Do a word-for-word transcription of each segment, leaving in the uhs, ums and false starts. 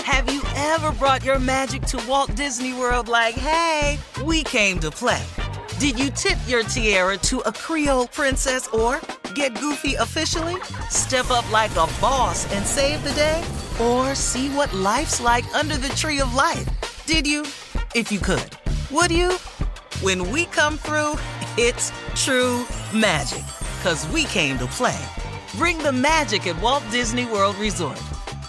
Have you ever brought your magic to Walt Disney World like, hey, we came to play? Did you tip your tiara to a Creole princess or get goofy officially? Step up like a boss and save the day? Or see what life's like under the tree of life? Did you? If you could. Would you? When we come through, it's true magic. 'Cause we came to play. Bring the magic at Walt Disney World Resort.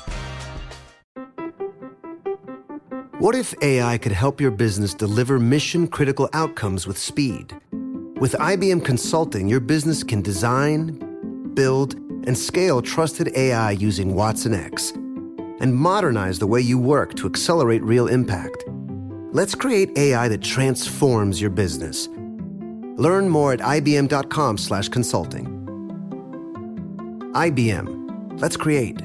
What if A I could help your business deliver mission-critical outcomes with speed? With I B M Consulting, your business can design, build, and scale trusted A I using Watson X and modernize the way you work to accelerate real impact. Let's create A I that transforms your business. Learn more at ibm.com slash consulting. I B M. Let's create.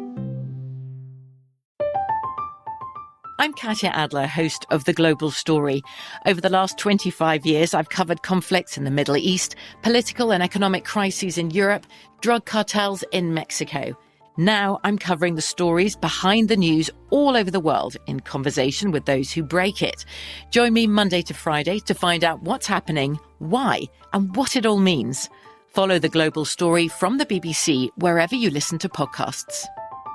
I'm Katya Adler, host of The Global Story. Over the last twenty-five years, I've covered conflicts in the Middle East, political and economic crises in Europe, drug cartels in Mexico. Now I'm covering the stories behind the news all over the world in conversation with those who break it. Join me Monday to Friday to find out what's happening, why, and what it all means. Follow The Global Story from the B B C wherever you listen to podcasts.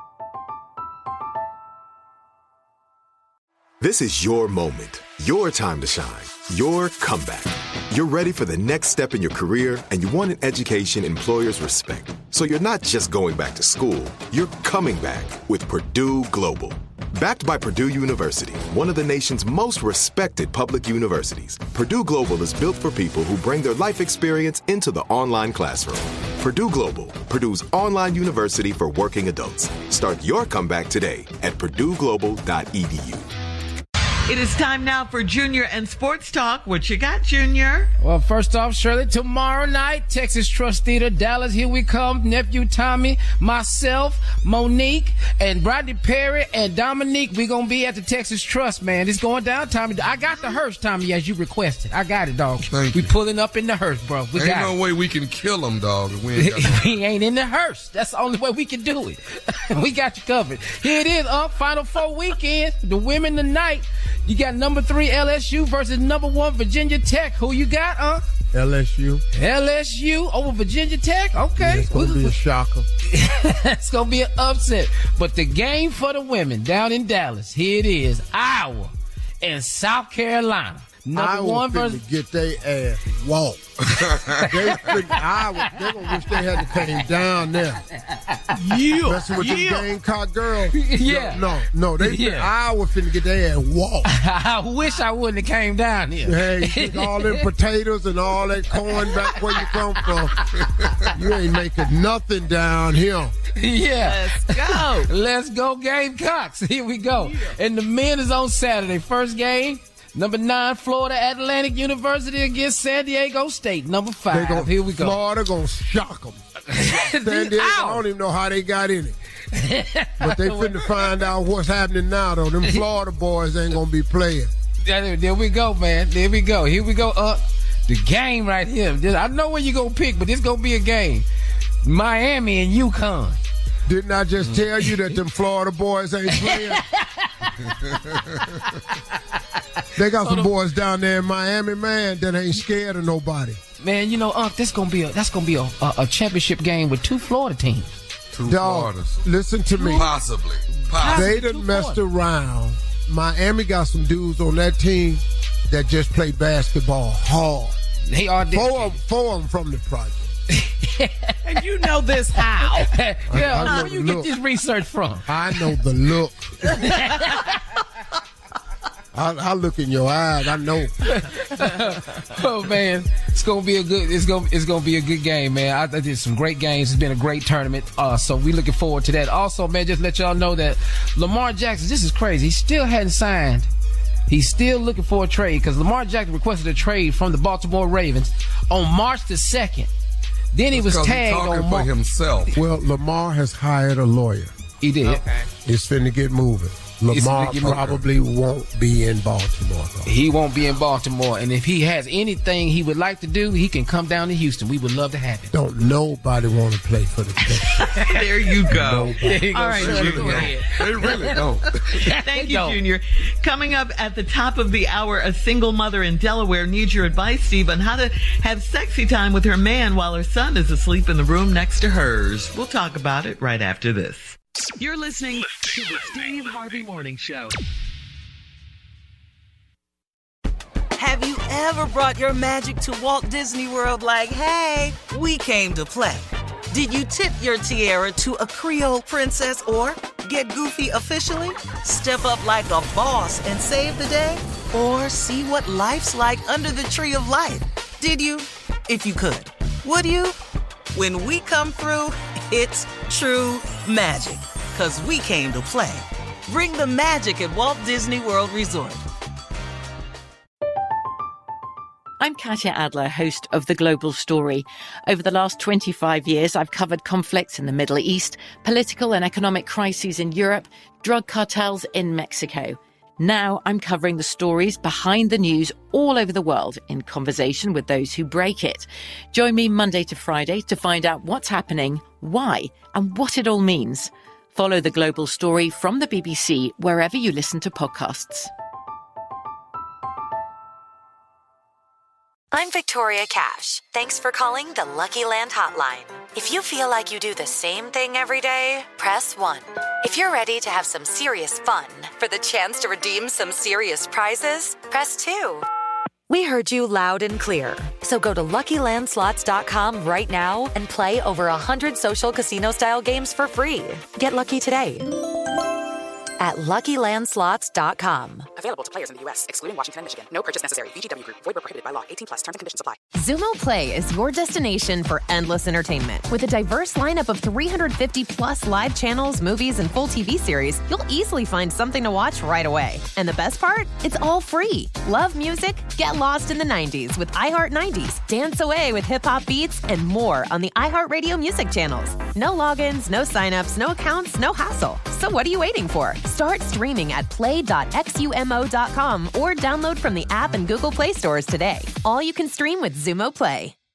This is your moment, your time to shine, your comeback. You're ready for the next step in your career, and you want an education employers respect. So you're not just going back to school, you're coming back with Purdue Global. Backed by Purdue University, one of the nation's most respected public universities, Purdue Global is built for people who bring their life experience into the online classroom. Purdue Global, Purdue's online university for working adults. Start your comeback today at purdue global dot e d u. It is time now for Junior and Sports Talk. What you got, Junior? Well, first off, Shirley, tomorrow night, Texas Trust Theater, Dallas, here we come. Nephew Tommy, myself, Monique, and Rodney Perry, and Dominique. We're going to be at the Texas Trust, man. It's going down, Tommy. I got the hearse, Tommy, as you requested. I got it, dog. Thank we you. pulling up in the hearse, bro. We Ain't got no it. way we can kill them, dog. If we ain't got no- We ain't in the hearse. That's the only way we can do it. We got you covered. Here it is, up Final Four weekend. The women tonight. You got number three L S U versus number one Virginia Tech. Who you got, huh? L S U. L S U over Virginia Tech? Okay. Yeah, it's going to be a shocker. It's going to be an upset. But the game for the women down in Dallas, here it is. Iowa and South Carolina. Number Iowa one finna versus... get their ass walked. they finna, Iowa, they gonna wish they had came down there. Yeah. Messing with yeah. the Gamecock girls. Yeah. No, no, they finna, Yeah. Iowa finna get their ass walked. I wish I wouldn't have came down here. Hey, you take all them potatoes and all that corn back where you come from. You ain't making nothing down here. Yeah. Let's go. Let's go Gamecocks. Here we go. And the men is on Saturday. First game, number nine, Florida Atlantic University against San Diego State. Number They five. gonna, Here we go. Florida gonna shock them. San Diego, I don't even know how they got in it. But they finna find out what's happening now, though. Them Florida boys ain't gonna be playing. There, there we go, man. There we go. Here we go. Uh, the game right here. This- I know where you gonna pick, but this gonna be a game. Miami and UConn. Didn't I just tell you that them Florida boys ain't playing? They got some boys down there in Miami, man, that ain't scared of nobody. Man, you know, Unc, this gonna be a that's gonna be a, a, a championship game with two Florida teams. Two Dog, Floridas. listen to me. Possibly. Possibly. They done messed around. Miami got some dudes on that team that just play basketball hard. They are Four of, four of them from the project. And you know this how? yeah, I know where you the get look. this research from? I know the look. I, I look in your eyes. I know. Oh man, it's gonna be a good. It's gonna it's gonna be a good game, man. I, I did some great games. It's been a great tournament. Uh, so we looking forward to that. Also, man, just let y'all know that Lamar Jackson. This is crazy. He still hadn't signed. He's still looking for a trade because Lamar Jackson requested a trade from the Baltimore Ravens on March the second. Then he was Because tagged he talking on for Mar- himself. Well, Lamar has hired a lawyer. He did. Okay. It's finna get moving. Lamar probably won't be in Baltimore, though. He won't be in Baltimore. And if he has anything he would like to do, he can come down to Houston. We would love to have him. Don't nobody want to play for the Texans. There you go. There you go. All right, They Junior. really don't. They really don't. Thank you, don't. Junior. Coming up at the top of the hour, a single mother in Delaware needs your advice, Steve, on how to have sexy time with her man while her son is asleep in the room next to hers. We'll talk about it right after this. You're listening to the Steve Harvey Morning Show. Have you ever brought your magic to Walt Disney World like, hey, we came to play? Did you tip your tiara to a Creole princess or get goofy officially? Step up like a boss and save the day? Or see what life's like under the tree of life? Did you? If you could. Would you? When we come through, it's true magic. 'Cause we came to play. Bring the magic at Walt Disney World Resort. I'm Katya Adler, host of The Global Story. Over the last twenty-five years, I've covered conflicts in the Middle East, political and economic crises in Europe, drug cartels in Mexico. Now I'm covering the stories behind the news all over the world in conversation with those who break it. Join me Monday to Friday to find out what's happening, why, and what it all means. Follow The Global Story from the B B C wherever you listen to podcasts. I'm Victoria Cash. Thanks for calling the Lucky Land Hotline. If you feel like you do the same thing every day, press one. If you're ready to have some serious fun for the chance to redeem some serious prizes, press two. We heard you loud and clear. So go to Lucky Land Slots dot com right now and play over one hundred social casino-style games for free. Get lucky today at Lucky Land Slots dot com. Available to players in the U S, excluding Washington and Michigan. No purchase necessary. V G W Group. Void where prohibited by law. eighteen plus. Terms and conditions apply. Xumo Play is your destination for endless entertainment. With a diverse lineup of three hundred fifty plus live channels, movies, and full T V series, you'll easily find something to watch right away. And the best part? It's all free. Love music? Get lost in the nineties with iHeart nineties. Dance away with hip-hop beats and more on the iHeartRadio music channels. No logins, no signups, no accounts, no hassle. So what are you waiting for? Start streaming at play dot xumo dot com or download from the app and Google Play stores today. All you can stream with Xumo Play.